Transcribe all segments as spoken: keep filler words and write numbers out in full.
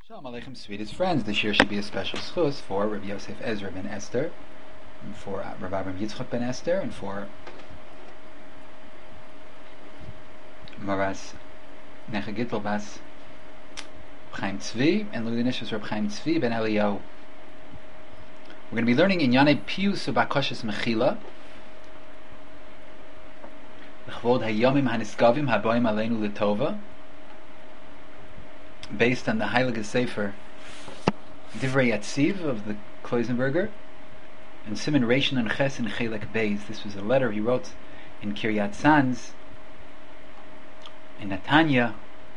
Shalom Aleichem, sweetest friends. This year should be a special schus for Rabbi Yosef Ezra ben Esther, and for uh, Rabbi Abraham Yitzchak ben Esther, and for Maras Necha Gittel bas Chaim Tzvi, and Lulinish was Rabbi Chaim Tzvi ben Eliyahu. We're going to be learning in Yane Pius Ubakoshes Mechila, L'chvod Hayomim Hanisgavim Haboim Aleinu L'tova, based on the Heilige Sefer Divrei Yatziv of the Kloisenberger and Simon Reishin and Ches and Chelek Beis. This was a letter he wrote in Kiryat Sanz in Netanya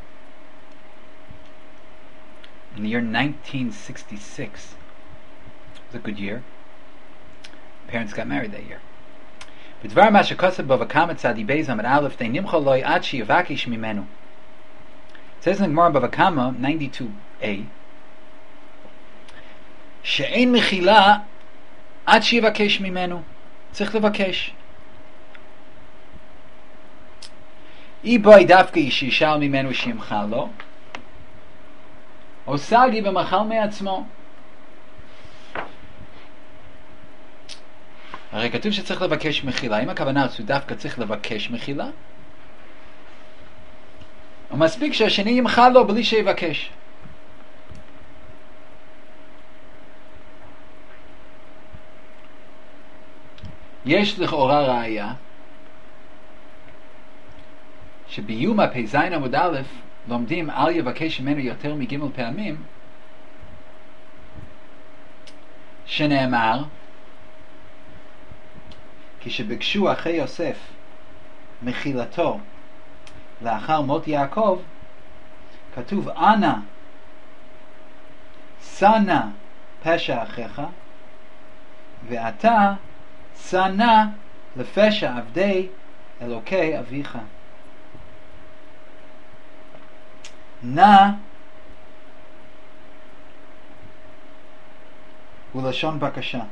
in the year nineteen sixty-six. It was a good year. Parents got married that year. B'dvar ma shekosav b'vakam tzadi beis amid aleph de nimcha loy ad sheyivakish mimenu. It says in the Gemara Bava Kama ninety-two a, she'ein mechila ad sheyivakesh mimenu. Tzich levakesh. I boi dafka yishishal mimenu sheyimchal lo, o sagi b'machal me'atzmo. הרי כתוב שצריך לבקש מחילה. אם הכוונה הוא דווקא צריך לבקש מחילה, או מספיק שהשני ימחל לו בלי שיבקש. יש לכאורה ראיה שביומא פ"ז עמוד א' לומדים אל יבקש ממנו יותר מגימל פעמים, שנאמר כשביקשו אחרי יוסף מחילתו לאחר מות יעקב, כתוב אנא שנא פשע אחיך ואתה שנא לפשע עבדי אלוקי אביך. נא הוא לשון בקשה.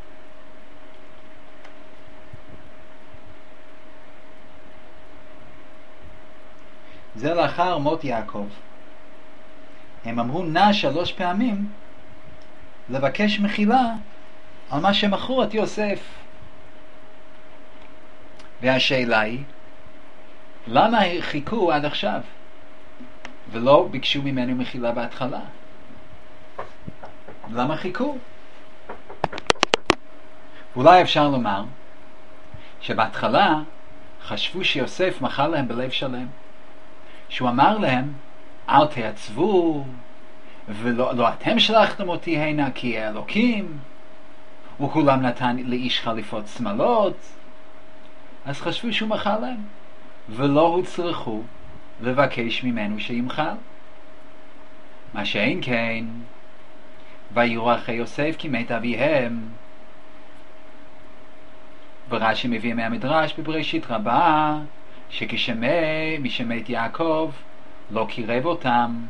זה לאחר מות יעקב. הם אמרו נא שלוש פעמים לבקש מחילה על מה שמכרו את יוסף. והשאלה היא, למה חיכו עד עכשיו ולא ביקשו ממנו מחילה בהתחלה? למה חיכו? אולי אפשר לומר שבהתחלה חשבו שיוסף מחל להם בלב שלם, שהוא אמר להם אל תעצבו ולא לא אתם שלחתם אותי הנה כי אלוקים, וכולם נתן לאיש חליפות שמלות. אז חשבו שהוא מחל להם ולא הוצרכו לבקש ממנו שימחל. מה שאין כן, ויראו אחרי יוסף כי מת אביהם. ורש"י מביא מהמדרש בבראשית רבה שכשמי מי שמת יעקב לא קירב אותם.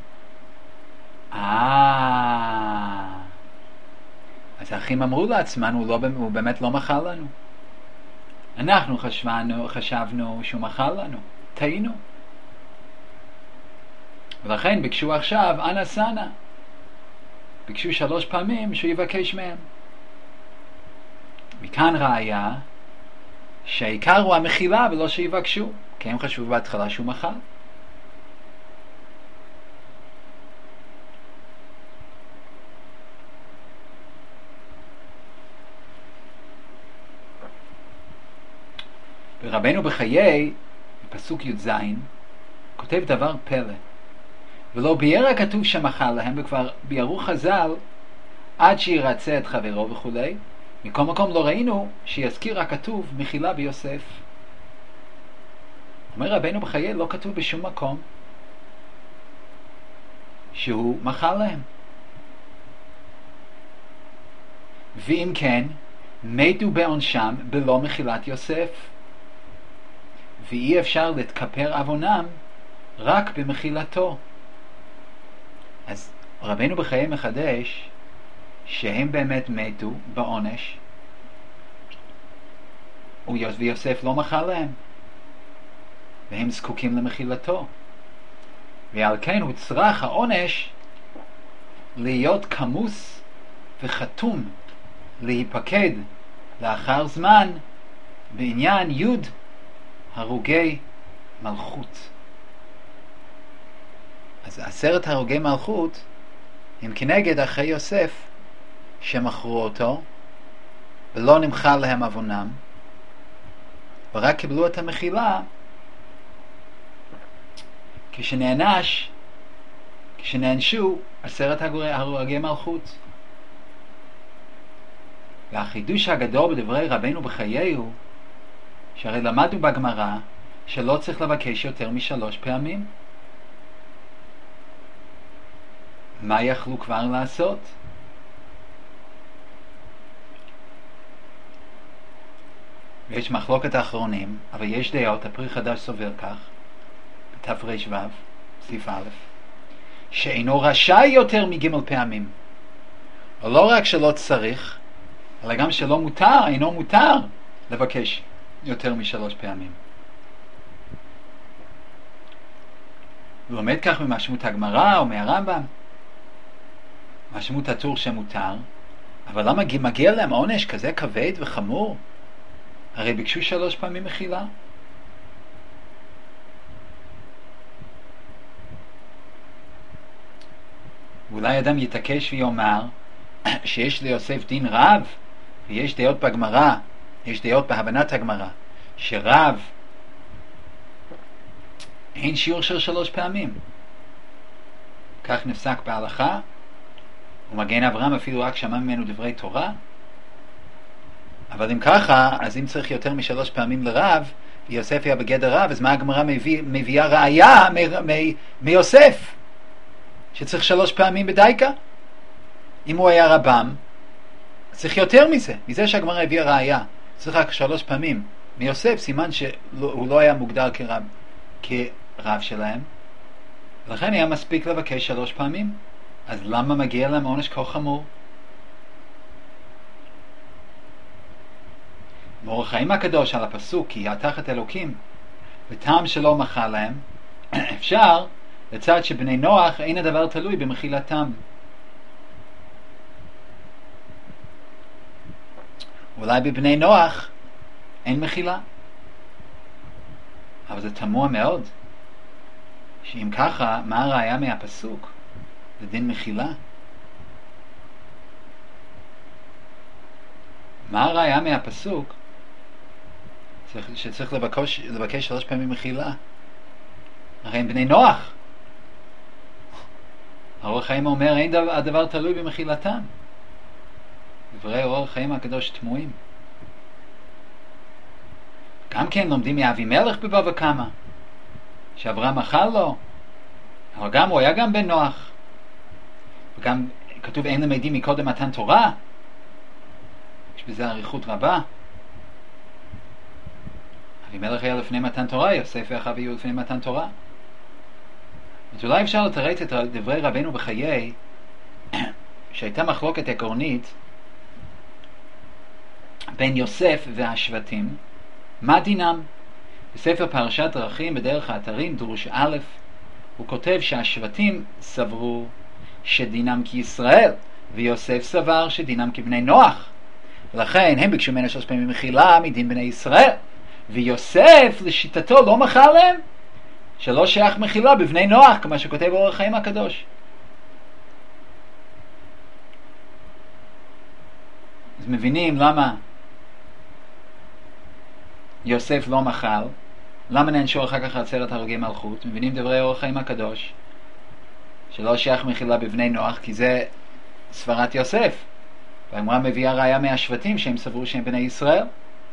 אה אז האחים אמרו לעצמם, הוא, לא, הוא באמת לא מחל לנו. אנחנו חשבנו, חשבנו שהוא מחל לנו, טעינו. ולכן ביקשו עכשיו אנא שנא, ביקשו שלוש פעמים שהוא יבקש מהם. מכאן ראיה שהעיקר הוא המחילה ולא שיבקשו, כי הם חשבו בהתחלה שהוא מחל. ורבנו בחיי, בפסוק י"ז, כותב דבר פלא. ולא ביאר הכתוב שמחל להם, וכבר ביארו חז"ל עד שירצה את חברו וכו'. מכל מקום לא ראינו שיזכיר הכתוב מחילה ביוסף. אומר רבנו בחיי, לא כתוב בשום מקום שהוא מחל להם. ואם כן, מתו בעונשם בלא מחילת יוסף, ואי אפשר להתכפר עוונם רק במחילתו. אז רבנו בחיי מחדש שהם באמת מתו בעונש ויוסף לא מחל להם, והם זקוקים למחילתו, ועל כן הוצרך העונש להיות כמוס וחתום להיפקד לאחר זמן בעניין יוד הרוגי מלכות. אז עשרת הרוגי מלכות הם כנגד אחי יוסף שמכרו אותו ולא נמחל להם עוונם, ורק קיבלו את המחילה כשנענש כשנענשו עשרת הרוגי מלכות. והחידוש הגדול בדברי רבנו בחיי הוא שהרי למדנו בגמרא שלא צריך לבקש יותר משלוש פעמים. מה יכלו כבר לעשות? ויש מחלוקת האחרונים, אבל יש דעות, הפרי חדש סובר כך, בתר"ש ו', סעיף א', שאינו רשאי יותר מג' פעמים. ולא רק שלא צריך, אלא גם שלא מותר, אינו מותר לבקש יותר משלוש פעמים. הוא לומד כך ממשמעות הגמרא או מהרמב"ם, משמעות הטור שמותר, אבל למה מגיע להם עונש כזה כבד וחמור? הרי ביקשו שלוש פעמים מחילה. ואולי אדם יתעקש ויאמר שיש ליוסף דין רב, ויש דעות בגמרא, יש דעות בהבנת הגמרא, שרב אין שיעור של שלוש פעמים. כך נפסק בהלכה, ומגן אברהם אפילו רק שמע ממנו דברי תורה. אבל אם ככה, אז אם צריך יותר משלוש פעמים לרב, ויוסף היה בגדר רב, אז מה הגמרא מביא, מביאה ראיה מ- מ- מיוסף? שצריך שלוש פעמים בדייקה? אם הוא היה רבם, צריך יותר מזה. מזה שהגמרא הביאה ראיה, צריך רק שלוש פעמים. מיוסף סימן שהוא לא היה מוגדר כרב, כרב שלהם, ולכן היה מספיק לבקש שלוש פעמים. אז למה מגיע להם עונש כה חמור? באור החיים הקדוש על הפסוק כי תחת אלוקים וטעם שלא מחל להם, אפשר לצד שבני נוח אין הדבר תלוי במחילתם. אולי בבני נוח אין מחילה, אבל זה תמוה מאוד שאם ככה, מה הראיה מהפסוק? זה דין מחילה. מה הראיה מהפסוק שצריך לבקש, לבקש שלוש פעמים מחילה? הרי הם בני נוח. האור החיים אומר אין דבר, הדבר תלוי במחילתם. דברי האור החיים הקדוש תמוהים. גם כן לומדים מאבימלך בבבא קמא שאברהם מחל לו, אבל גם הוא היה גם בן נוח, וגם כתוב אין למדים מקודם מתן תורה. יש בזה אריכות רבה. אבימלך היה לפני מתן תורה, יוסף ואחיו היו לפני מתן תורה. אז אולי אפשר לתרץ את דברי רבנו בחיי שהייתה מחלוקת עקרונית בין יוסף והשבטים, מה דינם? בספר פרשת דרכים בדרך האתרים דרוש א', הוא כותב שהשבטים סברו שדינם כישראל, ויוסף סבר שדינם כבני נוח, ולכן הם ביקשו ממנו שלוש פעמים מחילה מדין בני ישראל, ויוסף לשיטתו לא מחל להם, שלא שייך מחילה בבני נוח, כמו שכותב אור החיים הקדוש. אז מבינים למה יוסף לא מחל, למה נענשו אחר כך עשרת הרוגי מלכות. מבינים דברי אור החיים הקדוש שלא שייך מחילה בבני נוח, כי זה סברת יוסף, והגמרא מביאה ראיה מהשבטים שהם סברו שהם בני ישראל.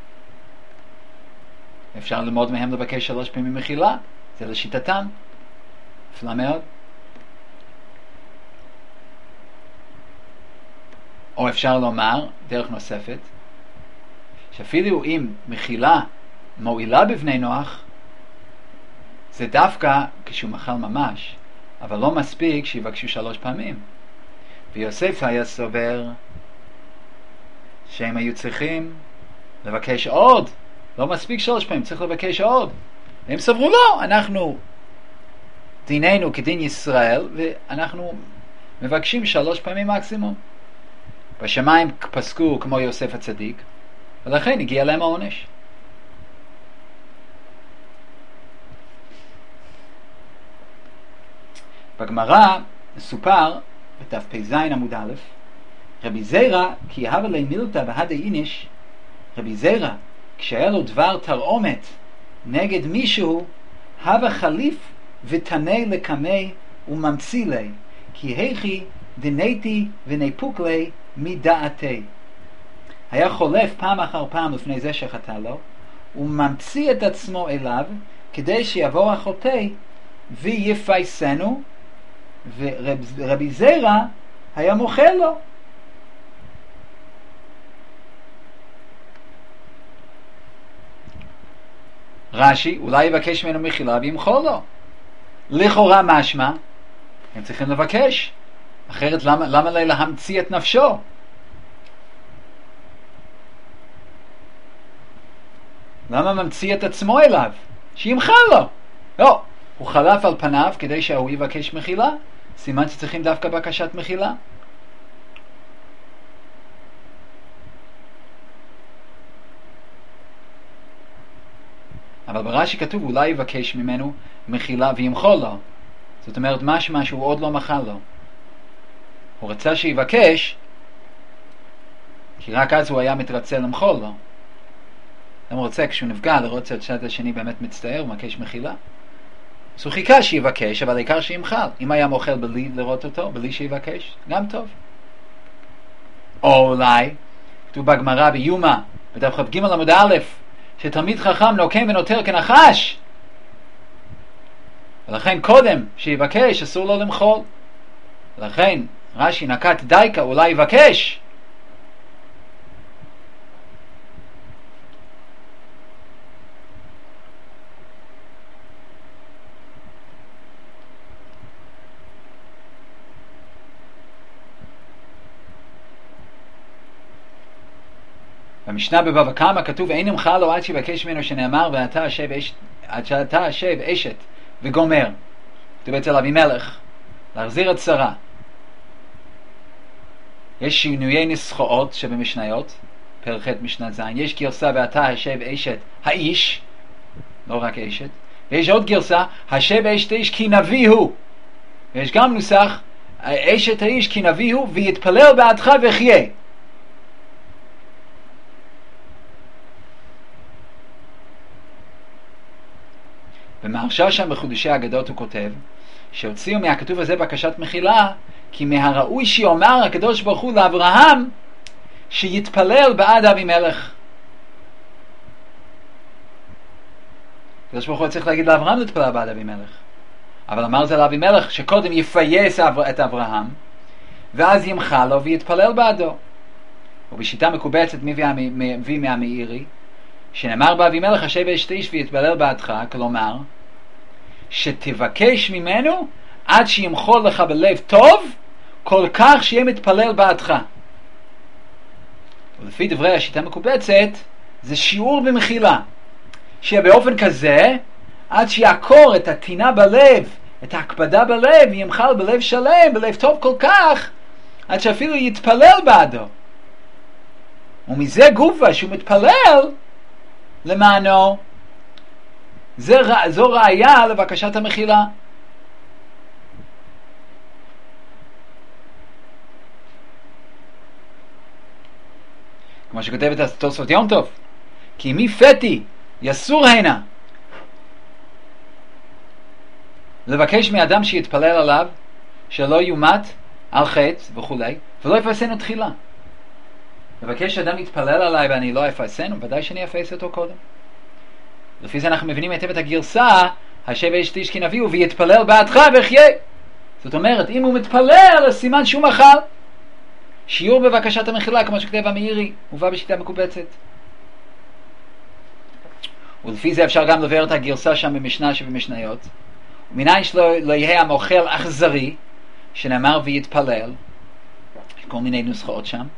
אפשר ללמוד מהם לבקש שלוש פעמים מחילה, זה לשיטתם. נפלא מאוד. או אפשר לומר דרך נוספת, שאפילו אם מחילה מועילה בבני נוח, זה דווקא כשהוא מחל ממש, אבל לא מספיק שיבקשו שלוש פעמים. ויוסף היה סובר שהם היו צריכים לבקש עוד, לא מספיק שלוש פעמים, צריך לבקש עוד. והם סברו לא, אנחנו דיננו כדין ישראל, ואנחנו מבקשים שלוש פעמים מקסימום. בשמיים פסקו כמו יוסף הצדיק, ולכן הגיע להם העונש. בגמרא מסופר בתף פ"ז עמוד א', רבי זירא כי הווה לי מילתא בהדה איניש, רבי זירא כשהיה לו דבר תרעומת נגד מישהו, הווה חליף ותנה לקמי וממציא לי, כי היכי דנייתי ונפוק לי מדעתי. היה חולף פעם אחר פעם לפני זה שחטא לו, וממציא את עצמו אליו כדי שיבוא החוטא ויפייסנו, ורבי זירא היה מוחל לו. רש"י אולי יבקש ממנו מחילה וימחול לו. לכאורה משמע הם צריכים לבקש, אחרת למה, למה לי להמציא את נפשו? למה ממציא את עצמו אליו? שימחל לו. לא, הוא חלף על פניו כדי שהוא יבקש מחילה, סימן שצריכים דווקא בקשת מחילה. אבל ברש"י כתוב אולי יבקש ממנו מחילה וימחול לו. זאת אומרת משמע שהוא עוד לא מחל לו. הוא רצה שיבקש, כי רק אז הוא היה מתרצה למחול לו. הוא רוצה כשהוא נפגע לראות שהצד השני באמת מצטער ומבקש מחילה. אז הוא חיכה שיבקש, אבל העיקר שימחל. אם היה מוחל בלי לראות אותו, בלי שיבקש, גם טוב. או אולי, כתוב בגמרא ביומא, בדף כ"ג עמוד א', שתלמיד חכם נוקם ונותר כנחש, ולכן קודם שיבקש אסור לו למחול. ולכן רש"י נקט דייקה, אולי יבקש. במשנה בבבא קמא כתוב אין ימחל לו עד שיבקש ממנו, שנאמר ואתה השב אשת, עד שאתה השב אשת וגומר. כתוב אצל אבימלך להחזיר את שרה. יש שינויי נסחאות שבמשניות, פרק ח' משנה ז', יש גרסה ואתה השב אשת האיש, לא רק אשת, ויש עוד גרסה השב אשת האיש כי נביא הוא, ויש גם נוסח אשת האיש כי נביא הוא ויתפלל בעדך וחיה. במהרש"א שם בחודשי האגדות הוא כותב שהוציאו מהכתוב הזה בקשת מחילה, כי מהראוי שיאמר הקדוש ברוך הוא לאברהם שיתפלל בעד אבימלך. הקדוש ברוך הוא צריך להגיד לאברהם להתפלל בעד אבימלך, אבל אמר זה לאבימלך שקודם יפייס את אברהם ואז ימחל לו ויתפלל בעדו. ובשיטה מקובצת מביא מהמאירי שנאמר באבימלך השב אשת איש ויתפלל בעדך, כלומר שתבקש ממנו עד שימחול לך בלב טוב כל כך שיהיה מתפלל בעדך. ולפי דברי השיטה מקובצת זה שיעור במחילה, שיהיה באופן כזה עד שיעקור את התינה בלב, את ההקפדה בלב, ימחל בלב שלם, בלב טוב כל כך עד שאפילו יתפלל בעדו. ומזה גופה שהוא מתפלל למענו, זה, זו ראיה לבקשת המחילה. כמו שכותבת תוספות יום טוב, כי מי פתי יסור הנה לבקש מאדם שיתפלל עליו שלא יומת על חטא וכולי ולא יפסנו תחילה. לבקש שאדם יתפלל עליי ואני לא אפסנו, ודאי שאני אפס אותו קודם. לפי זה אנחנו מבינים היטב את הגרסה השב אשת איש כי נביא הוא ויתפלל בעדך וחיה. זאת אומרת אם הוא מתפלל אז סימן שהוא מחל. שיעור בבקשת המחילה כמו שכתב המאירי מובא בשיטה מקובצת. ולפי זה אפשר גם לבאר את הגרסה שם במשנה שבמשניות, ומניין שלא לא יהיה המוכל אכזרי שנאמר ויתפלל, כל מיני נוסחאות שם.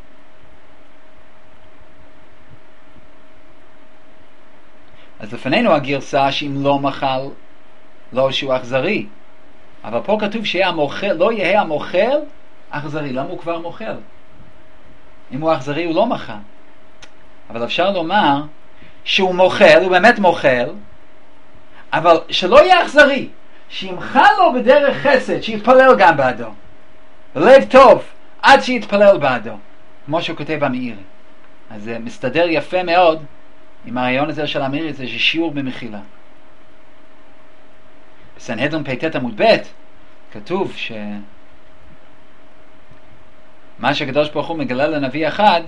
אז לפנינו הגרסה שאם לא מחל לא שהוא אכזרי, אבל פה כתוב שיהיה המוכל, לא יהיה המוכל אכזרי? למה הוא כבר מוכל? אם הוא אכזרי הוא לא מחה. אבל אפשר לומר שהוא מוכל, הוא באמת מוכל, אבל שלא יהיה אכזרי, שימחה לו בדרך חסד, שיתפלל גם בעדו. לב טוב, עד שיתפלל בעדו. כמו שהוא כותב במאירי. אז זה מסתדר יפה מאוד עם הרעיון הזה של המאירי, זה שיעור במחילה. בסנהדרין פ"ט עמוד ב' כתוב ש... מה שהקדוש ברוך הוא מגלה לנביא אחד,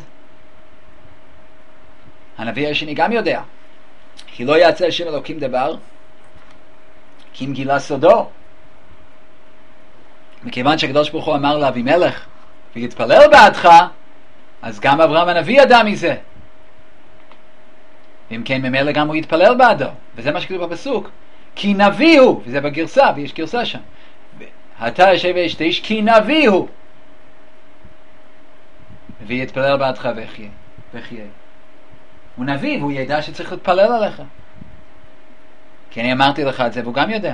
הנביא השני גם יודע. כי לא יעשה השם אלוקים דבר, כי אם גילה סודו. מכיוון שהקדוש ברוך הוא אמר לאבימלך, ויתפלל בעדך, אז גם אברהם הנביא ידע מזה. ואם כן, ממילא גם הוא יתפלל בעדו. וזה מה שכתוב בפסוק. כי נביא הוא, וזה בגרסה, ויש גרסה שם. אתה יושב ואשת איש, כי נביא הוא. ויתפלל בעדך וחיה. וחיה. הוא נביא, והוא ידע שצריך להתפלל עליך. כי אני אמרתי לך את זה, והוא גם יודע.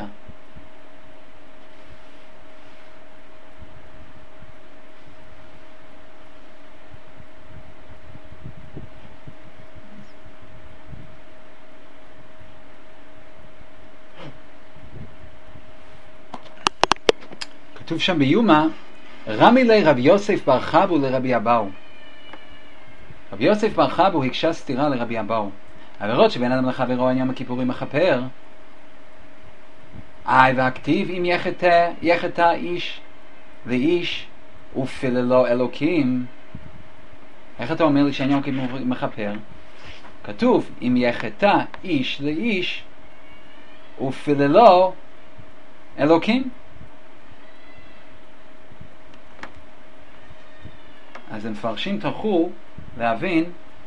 כתוב שם ביומא, רמי לי רבי יוסף בר חבו לרבי אבאו. רבי יוסף בר חבו הקשה סתירה לרבי אבאו. עבירות שבין אדם לחברו עניין הכיפורים מכפר. אי והכתיב אם יחטא, יחטא איש לאיש ופיללו אלוקים. איך אתה אומר לי שעניין הכיפורים מכפר? כתוב אם יחטא איש לאיש ופיללו אלוקים. אז המפרשים טרחו להבין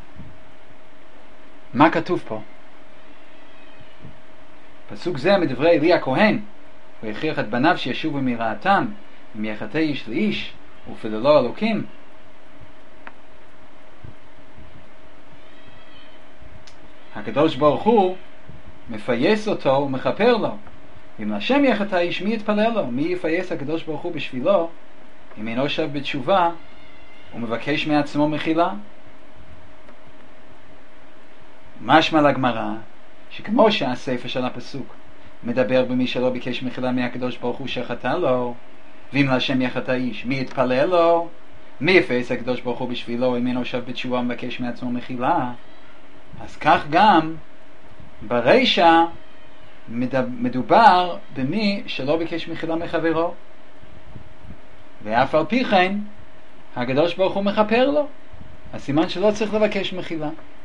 מה כתוב פה. פסוק זה מדברי אלי הכהן, הוא הכריח את בניו שישובו מרעתם, אם יחטא איש לאיש ופיללו אלוקים. הקדוש ברוך הוא מפייס אותו ומכפר לו. אם השם יחטא איש, מי יתפלל לו? מי יפייס הקדוש ברוך הוא בשבילו? אם אינו שב בתשובה הוא מבקש מעצמו מחילה. משמע לגמרא שכמו שהספר של הפסוק מדבר במי שלא ביקש מחילה מהקדוש ברוך הוא שחטא לו, ואם להשם יחטא איש, מי יתפלל לו? מי יפייס הקדוש ברוך הוא בשבילו אם אינו שב בתשובה ומבקש מעצמו מחילה? אז כך גם ברישא מדובר במי שלא ביקש מחילה מחברו, ואף על פי כן הקדוש ברוך הוא מכפר לו. הסימן שלא צריך לבקש מחילה.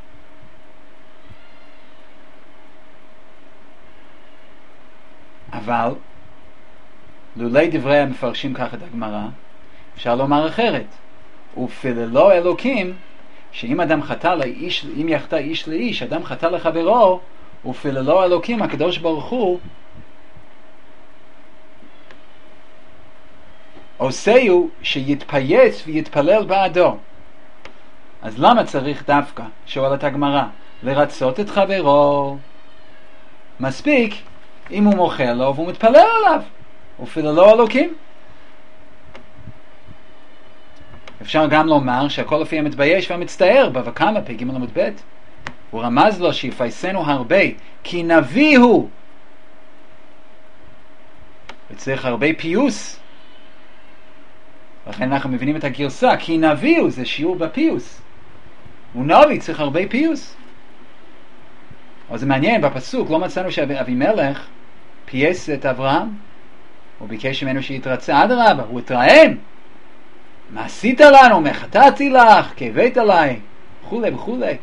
אבל לולי דברי המפרשים כך את הגמרא, אפשר לומר אחרת. ופיללו אלוקים, שאם אדם חטא לאיש, אם יחטא איש לאיש, אדם חטא לחברו, ופיללו אלוקים, הקדוש ברוך הוא עושהו שיתפייס ויתפלל בעדו. אז למה צריך דווקא, שואלת הגמרא, לרצות את חברו? מספיק אם הוא מוחל לו והוא מתפלל עליו, ופיללו אלוקים. אפשר גם לומר שהכל לפי המתבייש והמצטער, בבא קמא פ"ג עמוד ב'. הוא רמז לו שיפייסנו הרבה, כי נביא הוא. וצריך הרבה פיוס. לכן אנחנו מבינים את הגרסה, כי נביא הוא, זה שיעור בפיוס. הוא נביא, צריך הרבה פיוס. אבל זה מעניין, בפסוק לא מצאנו שאבימלך פייס את אברהם, הוא ביקש ממנו שיתרצה, אדרבה, הוא התרעם. מה עשית לנו? מה חטאתי לך? כי הבאת עליי? וכולי וכולי.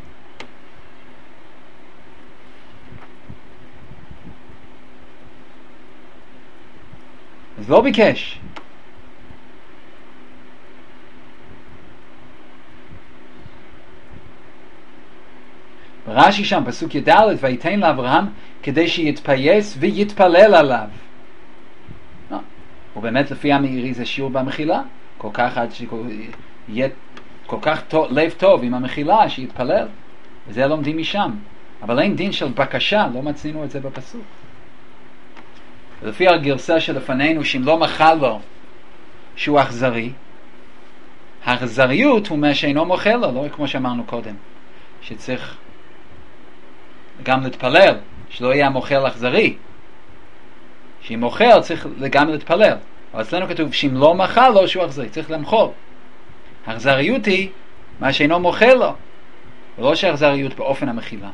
אז לא ביקש. ברש"י שם פסוק י"ד, ויתן לאברהם כדי שיתפייס ויתפלל עליו. לא. ובאמת לפי המאירי זה שיעור במחילה, כל כך עד שיהיה כל כך טוב, לב טוב עם המחילה שיתפלל, וזה לומדים משם. אבל אין דין של בקשה, לא מצאנו את זה בפסוק. ולפי הגרסה שלפנינו, שאם לא מחל לו שהוא אכזרי, האכזריות הוא מה שאינו מוכל לו, לא כמו שאמרנו קודם, שצריך גם להתפלל, שלא יהיה המוכל אכזרי. שאם מוכל צריך גם להתפלל. אבל אצלנו כתוב שאם לא מכל לו שהוא אכזרי, צריך למחול. האכזריות היא מה שאינו מוכל לו, ולא שהאכזריות באופן המחילה.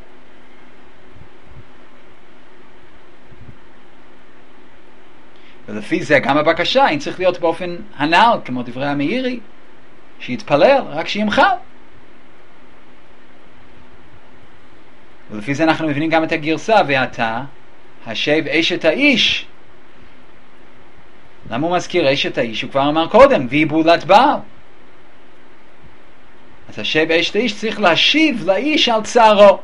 ולפי זה גם הבקשה, אם צריך להיות באופן הנ"ל, כמו דברי המאירי, שיתפלל, רק שימחל. ולפי זה אנחנו מבינים גם את הגרסה, ואתה, השב אשת האיש. למה הוא מזכיר אשת האיש? הוא כבר אמר קודם, והיא בעולת בעל. אז השב אשת האיש צריך להשיב לאיש על צערו.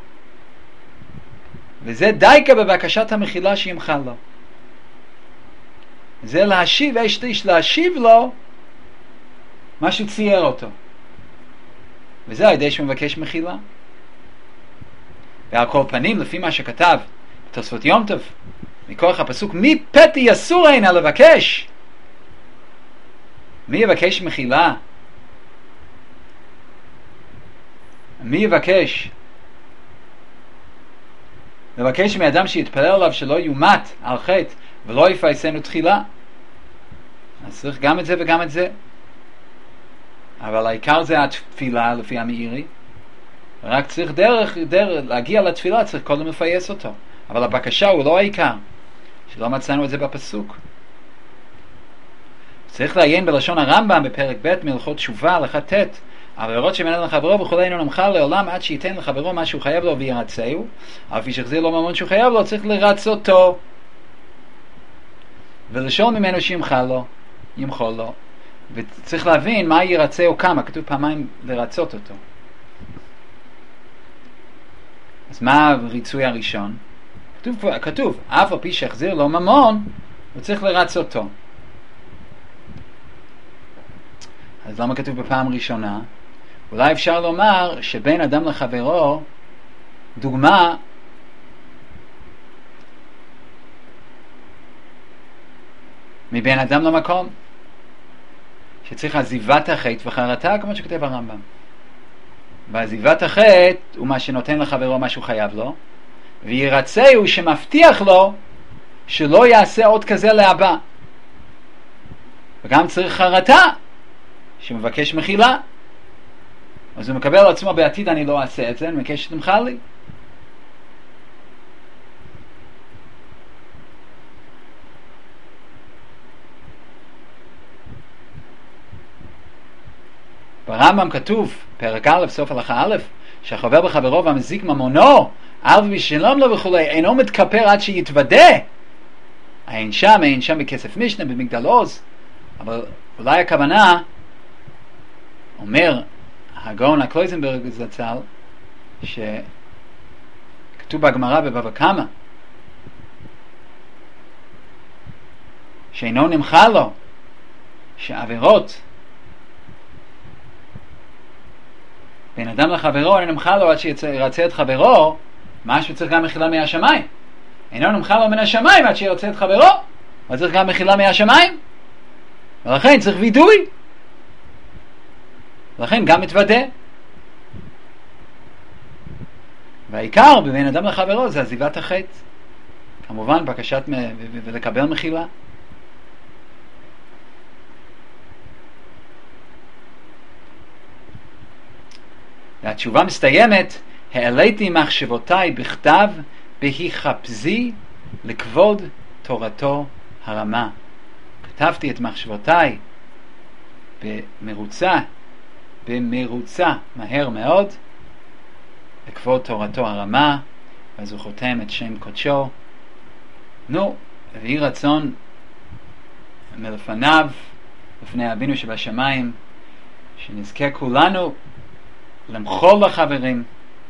וזה דייקה בבקשת המחילה שימחל לו. זה להשיב אשת האיש, להשיב לו מה שהוא צייר אותו. וזה על ידי שהוא מבקש מחילה. ועל כל פנים, לפי מה שכתב תוספות יום טוב, מכוח הפסוק, מי פתי יסור הנה לבקש? מי יבקש מחילה? מי יבקש? לבקש מאדם שיתפלל עליו שלא יומת על חטא ולא יפייסנו תחילה. אז צריך גם את זה וגם את זה. אבל העיקר זה התפילה לפי המאירי. רק צריך דרך, דרך להגיע לתפילה, צריך קודם לפייס אותו. אבל הבקשה הוא לא העיקר, שלא מצאנו את זה בפסוק. צריך לעיין בלשון הרמב"ם בפרק ב' מהלכות תשובה, הלכה ט', העבירות שמנהל לחברו וכולי אינו נמחל לעולם עד שייתן לחברו מה שהוא חייב לו וירצהו, אבל כפי שהחזיר לו ממון שהוא חייב לו, צריך לרצותו ולשאול ממנו שימחל לו, ימחול לו. וצריך להבין מה ירצהו כמה, כתוב פעמיים לרצות אותו. אז מה הריצוי הראשון? כתוב, כתוב אף על פי שהחזיר לו ממון, הוא צריך לרצותו. אז למה כתוב בפעם ראשונה? אולי אפשר לומר שבין אדם לחברו, דוגמה, מבין אדם למקום, שצריך עזיבת החטא וחרטה, כמו שכתב הרמב"ם. ועזיבת החטא הוא מה שנותן לחברו מה שהוא חייב לו, וירצה הוא שמבטיח לו שלא יעשה עוד כזה להבא. וגם צריך חרטה, שמבקש מחילה. אז הוא מקבל על עצמו בעתיד אני לא אעשה את זה, אני מבקש שתמחל לי. ברמב"ם כתוב, פרק א', סוף הלכה א', שהחבר בחברו והמזיק ממונו, ערב בשלום לו וכולי, אינו מתכפר עד שיתוודה. אין שם, אין שם בכסף משנה, במגדל עוז. אבל אולי הכוונה, אומר הגאון הקלויזנברג זצ"ל, שכתוב בהגמרא בבבא קמא, שאינו נמחל לו, שעבירות בין אדם לחברו אינו נמחל לו עד שירצה את חברו, משהו צריך גם מחילה מהשמיים. אינו נמחל לו מן השמיים עד שירצה את חברו, אבל צריך גם מחילה מהשמיים. ולכן צריך וידוי. ולכן גם מתוודה. והעיקר בין אדם לחברו זה עזיבת החטא. כמובן בקשת מ- ו- ו- ולקבל מחילה. והתשובה מסתיימת, העליתי מחשבותיי בכתב בהיחפזי לכבוד תורתו הרמה. כתבתי את מחשבותיי במרוצה, במרוצה מהר מאוד, לכבוד תורתו הרמה, ואז הוא חותם את שם קודשו. נו, ויהי רצון מלפניו, לפני אבינו שבשמיים, שנזכה כולנו למחול לחברים,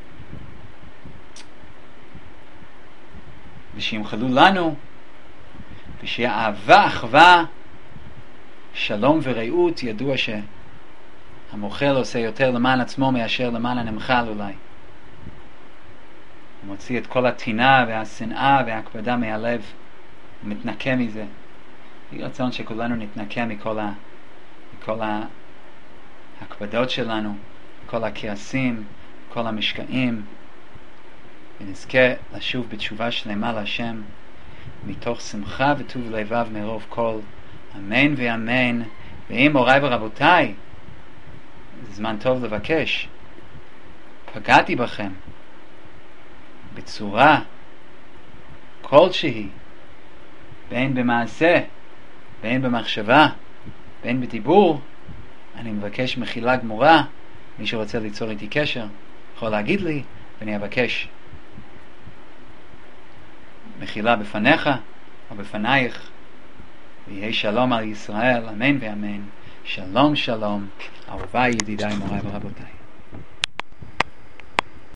ושימחלו לנו, ושיהיה אהבה, אחווה, שלום ורעות. ידוע שהמוחל עושה יותר למען עצמו מאשר למען הנמחל אולי. הוא מוציא את כל הטינה והשנאה וההקפדה מהלב, הוא מתנקה מזה. יהי רצון שכולנו נתנקה מכל, ה, מכל ההקפדות שלנו, כל הכעסים, כל המשקעים, ונזכה לשוב בתשובה שלמה להשם, מתוך שמחה וטוב לבב מרוב כל, אמן ואמן. ואם מוריי ורבותיי, זה זמן טוב לבקש, פגעתי בכם בצורה כלשהי, בין במעשה, בין במחשבה, בין בדיבור, אני מבקש מחילה גמורה. מי שרוצה ליצור איתי קשר יכול להגיד לי, ואני אבקש מחילה בפניך או בפנייך. ויהי שלום על ישראל, אמן ואמן. שלום שלום, אהוביי, ידידיי, מוריי ורבותיי.